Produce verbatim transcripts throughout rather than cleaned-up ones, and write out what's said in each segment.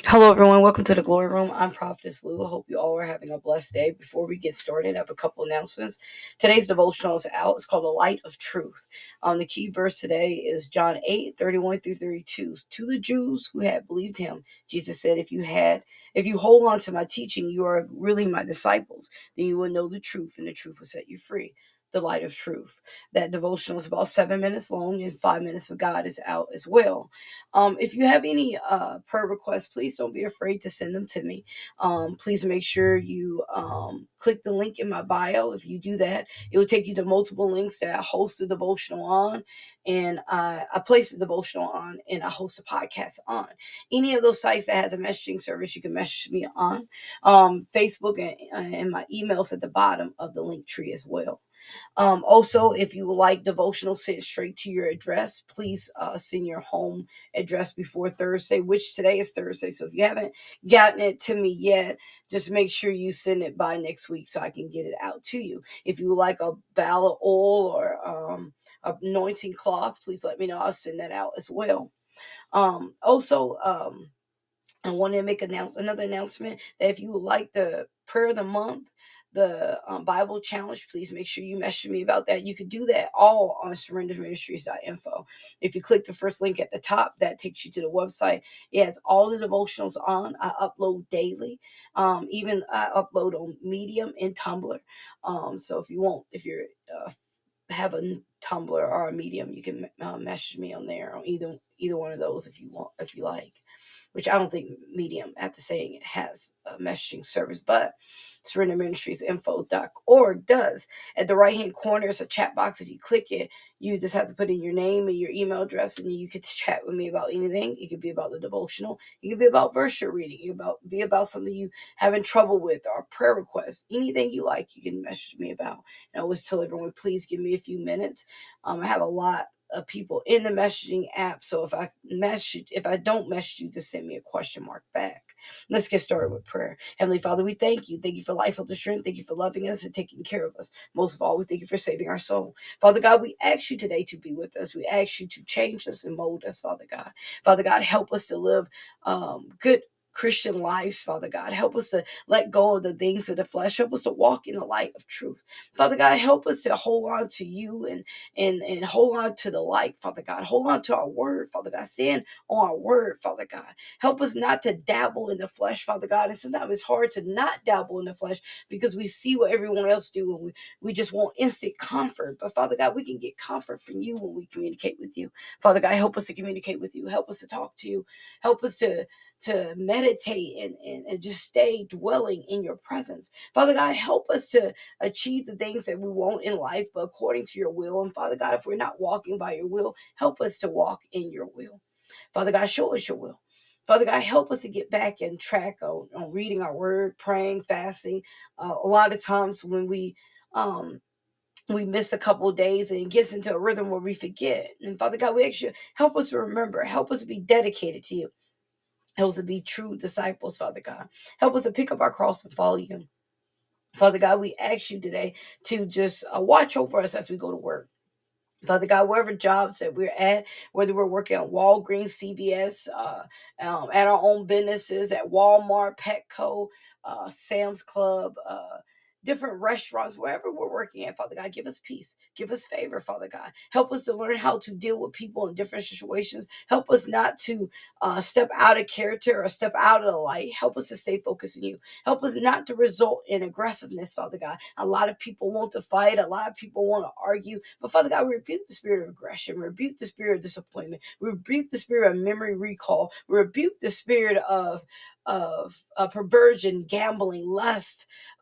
Hello, everyone. Welcome to the Glory Room. I'm Prophetess Lou. I hope you all are having a blessed day. Before we get started, I have a couple announcements. Today's devotional is out. It's called The Light of Truth. Um, the key verse today is John eight thirty-one through thirty-two. To the Jews who had believed him, Jesus said, if you had, if you hold on to my teaching, you are really my disciples. Then you will know the truth, and the truth will set you free. The Light of Truth. That devotional is about seven minutes long, and five minutes of God is out as well. Um, if you have any uh, prayer requests, please don't be afraid to send them to me. Um, please make sure you um, click the link in my bio. If you do that, it will take you to multiple links that I host a devotional on, and I, I place a devotional on, and I host a podcast on. Any of those sites that has a messaging service, you can message me on. Um, Facebook and, and my emails at the bottom of the link tree as well. Um, also, if you would like devotional sent straight to your address, please uh, send your home address before Thursday, which today is Thursday. So if you haven't gotten it to me yet, just make sure you send it by next week so I can get it out to you. If you would like a ballot oil or um, anointing cloth, please let me know. I'll send that out as well. Um, also, um, I want to make announce another announcement that if you would like the prayer of the month, the um, Bible challenge, please make sure you message me about that. You could do that all on surrender ministries dot info. If you click the first link at the top, that takes you to the website. It has all the devotionals on. I upload daily. Um, even I upload on Medium and Tumblr. Um, so if you want, if you're uh, have a Tumblr or a Medium, you can uh, message me on there on either either one of those if you want, if you like. Which I don't think Medium, after saying it, has a messaging service, but surrender ministries info dot org does. At the right hand corner is a chat box. If you click it, you just have to put in your name and your email address, and you could chat with me about anything. It could be about the devotional. It could be about verse you're reading. It could about, be about something you having trouble with or prayer requests. Anything you like, you can message me about. And I always tell everyone, please give me a few minutes. Um, I have a lot of people in the messaging app. So if I message, if I don't message you, just send me a question mark back. Let's get started with prayer. Heavenly Father, we thank you. Thank you for life, health, and strength. Thank you for loving us and taking care of us. Most of all, we thank you for saving our soul. Father God, we ask you today to be with us. We ask you to change us and mold us, Father God. Father God, help us to live um, good Christian lives, Father God. Help us to let go of the things of the flesh. Help us to walk in the light of truth. Father God, help us to hold on to you and and and hold on to the light, Father God. Hold on to our word, Father God. Stand on our word, Father God. Help us not to dabble in the flesh, Father God. And sometimes it's hard to not dabble in the flesh because we see what everyone else do and we, we just want instant comfort. But Father God, we can get comfort from you when we communicate with you. Father God, help us to communicate with you. Help us to talk to you. Help us to to meditate and, and, and just stay dwelling in your presence. Father God, help us to achieve the things that we want in life, but according to your will. And Father God, if we're not walking by your will, help us to walk in your will. Father God, show us your will. Father God, help us to get back in track on, on reading our word, praying, fasting. Uh, a lot of times when we um, we miss a couple of days and it gets into a rhythm where we forget. And Father God, we actually help us to remember, help us to be dedicated to you. Help us to be true disciples, Father God. Help us to pick up our cross and follow you. Father God, we ask you today to just uh, watch over us as we go to work. Father God, wherever jobs that we're at, whether we're working at Walgreens, C V S, uh, um, at our own businesses, at Walmart, Petco, uh, Sam's Club, uh, different restaurants, wherever we're working at, Father God, give us peace, give us favor, Father God. Help us to learn how to deal with people in different situations. Help us not to uh, step out of character or step out of the light. Help us to stay focused on you. Help us not to result in aggressiveness, Father God. A lot of people want to fight. A lot of people want to argue. But Father God, we rebuke the spirit of aggression. We rebuke the spirit of disappointment. We rebuke the spirit of memory recall. We rebuke the spirit of, of, of perversion, gambling, lust,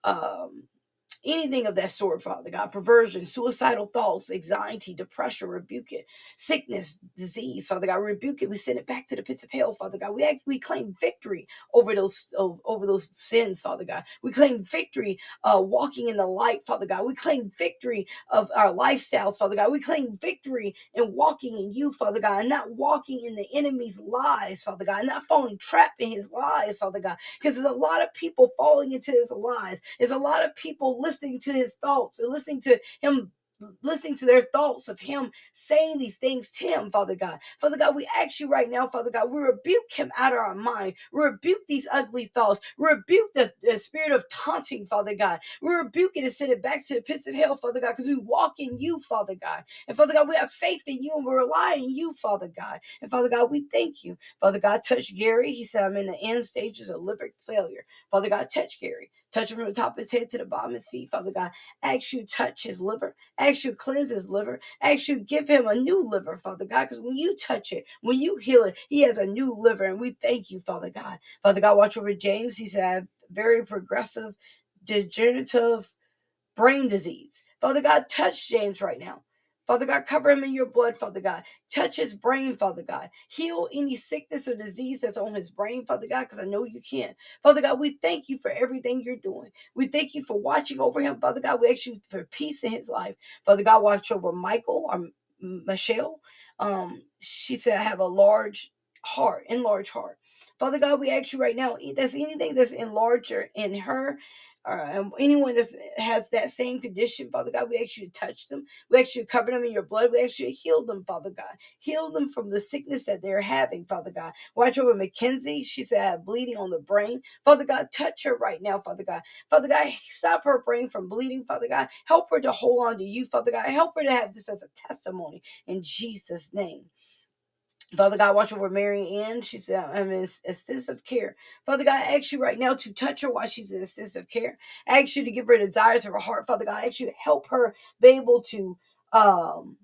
um, anything of that sort, Father God. Perversion, suicidal thoughts, anxiety, depression, rebuke it. Sickness, disease, Father God, rebuke it. We send it back to the pits of hell, Father God. We act, we claim victory over those over those sins, Father God. We claim victory uh, walking in the light, Father God. We claim victory of our lifestyles, Father God. We claim victory in walking in you, Father God, and not walking in the enemy's lies, Father God, and not falling trapped in his lies, Father God. Because there's a lot of people falling into his lies. There's a lot of people listening to his thoughts and listening to him listening to their thoughts of him saying these things to him, Father God. Father God, we ask you right now, Father God, we rebuke him out of our mind. We rebuke these ugly thoughts. We rebuke the, the spirit of taunting, Father God. We rebuke it and send it back to the pits of hell, Father God, because we walk in you, Father God. And Father God, we have faith in you and we rely on you, Father God. And Father God, we thank you. Father God, touch Gary. He said, I'm in the end stages of liver failure. Father God, touch Gary. Touch him from the top of his head to the bottom of his feet, Father God. Ask you touch his liver. Ask you cleanse his liver. Ask you give him a new liver, Father God, because when you touch it, when you heal it, he has a new liver, and we thank you, Father God. Father God, watch over James. He's a very progressive, degenerative brain disease. Father God, touch James right now. Father God, cover him in your blood, Father God. Touch his brain, Father God. Heal any sickness or disease that's on his brain, Father God, because I know you can. Father God, we thank you for everything you're doing. We thank you for watching over him, Father God. We ask you for peace in his life. Father God, watch over Michael or Michelle. Um, she said, I have a large heart, enlarged heart. Father God, we ask you right now, that's anything that's enlarged in her, uh, anyone that has that same condition, Father God, we ask you to touch them. We ask you to cover them in your blood. We ask you to heal them, Father God. Heal them from the sickness that they're having, Father God. Watch over Mackenzie. She said, I have bleeding on the brain. Father God, touch her right now, Father God. Father God, stop her brain from bleeding, Father God. Help her to hold on to you, Father God. Help her to have this as a testimony in Jesus' name. Father God, watch over Mary Ann. She said, I'm in extensive care. Father God, I ask you right now to touch her while she's in extensive care. I ask you to give her desires of her heart, Father God. I ask you to help her be able to um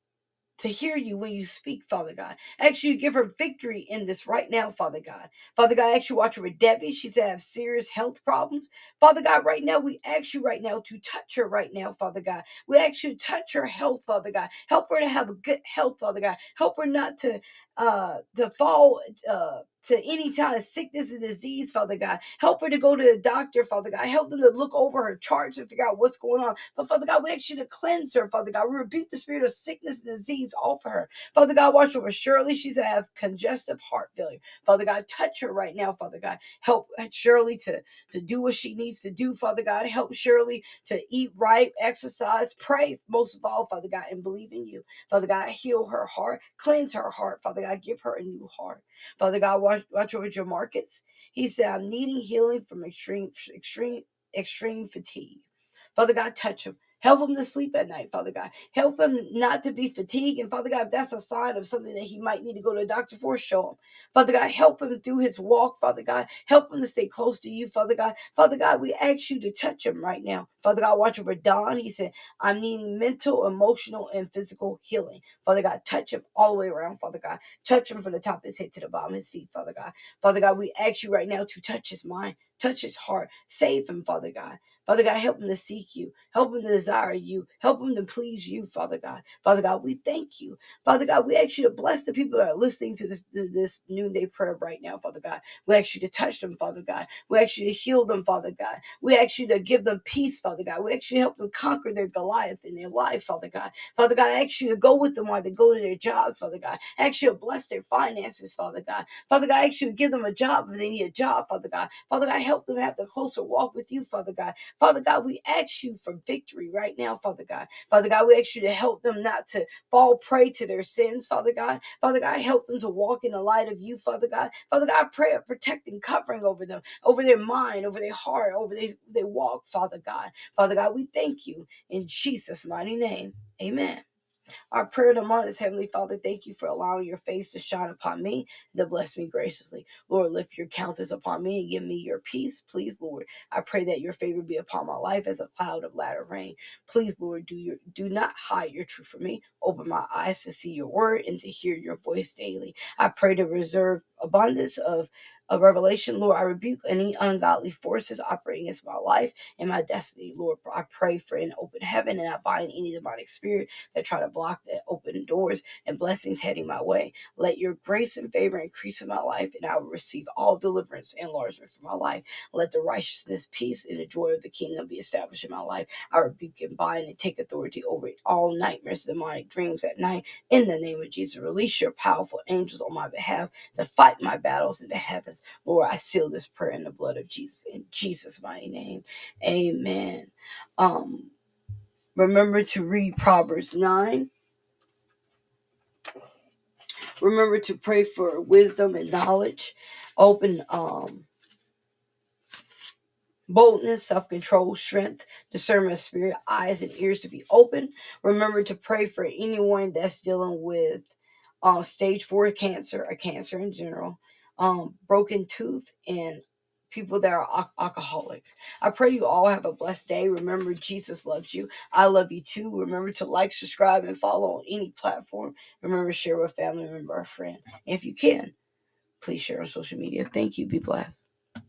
to hear you when you speak, Father God. I ask you to give her victory in this right now, Father God. Father God, I ask you to watch over Debbie. She said I have serious health problems. Father God, right now, we ask you right now to touch her right now, Father God. We ask you to touch her health, Father God. Help her to have a good health, Father God. Help her not to uh to fall uh to any kind of sickness and disease, Father God. Help her to go to the doctor, Father God. Help them to look over her charts and figure out what's going on. But Father God, we ask you to cleanse her, Father God. We rebuke the spirit of sickness and disease off of her. Father God, watch over Shirley. She's to have congestive heart failure. Father God, touch her right now, Father God. Help Shirley to, to do what she needs to do, Father God. Help Shirley to eat right, exercise, pray, most of all, Father God, and believe in you. Father God, heal her heart, cleanse her heart, Father God, give her a new heart. Father God, watch, watch over Jamarcus. He said, I'm needing healing from extreme, extreme, extreme fatigue. Father God, touch him. Help him to sleep at night, Father God. Help him not to be fatigued. And Father God, if that's a sign of something that he might need to go to a doctor for, show him. Father God, help him through his walk, Father God. Help him to stay close to you, Father God. Father God, we ask you to touch him right now. Father God, watch over Don. He said, I'm needing mental, emotional, and physical healing. Father God, touch him all the way around, Father God. Touch him from the top of his head to the bottom of his feet, Father God. Father God, we ask you right now to touch his mind, touch his heart. Save him, Father God. Father God, help him to seek you. Help him to desire you. Help him to please you, Father God. Father God, we thank you. Father God, we ask you to bless the people that are listening to this, this noonday prayer right now, Father God. We ask you to touch them, Father God. We ask you to heal them, Father God. We ask you to give them peace, Father God. We ask you to help them conquer their Goliath in their life, Father God. Father God, I ask you to go with them while they go to their jobs, Father God. I ask you to bless their finances, Father God. Father God, I ask you to give them a job if they need a job, Father God. Father God, help them have the closer walk with you, Father God. Father God, we ask you for victory right now, Father God. Father God, we ask you to help them not to fall prey to their sins, Father God. Father God, help them to walk in the light of you, Father God. Father God, I pray a protecting covering over them, over their mind, over their heart, over their, their walk, Father God. Father God, we thank you in Jesus' mighty name. Amen. Our prayer tomorrow is, Heavenly Father, thank you for allowing your face to shine upon me and to bless me graciously. Lord, lift your countenance upon me and give me your peace. Please, Lord, I pray that your favor be upon my life as a cloud of latter rain. Please, Lord, do your do not hide your truth from me. Open my eyes to see your word and to hear your voice daily. I pray to reserve abundance of a revelation. Lord, I rebuke any ungodly forces operating against my life and my destiny. Lord, I pray for an open heaven, and I bind any demonic spirit that try to block the open doors and blessings heading my way. Let your grace and favor increase in my life, and I will receive all deliverance and enlargement for my life. Let the righteousness, peace, and the joy of the kingdom be established in my life. I rebuke and bind and take authority over all nightmares, demonic dreams at night. In the name of Jesus, release your powerful angels on my behalf to fight my battles in the heavens. Lord, I seal this prayer in the blood of Jesus, in Jesus' mighty name. Amen. Um, Remember to read Proverbs nine. Remember to pray for wisdom and knowledge. Open um, boldness, self-control, strength, discernment of spirit, eyes and ears to be open. Remember to pray for anyone that's dealing with um, stage four cancer or cancer in general, um, broken tooth, and people that are al- alcoholics. I pray you all have a blessed day. Remember, Jesus loves you. I love you too. Remember to like, subscribe, and follow on any platform. Remember, share with a family member or friend. And if you can, please share on social media. Thank you. Be blessed.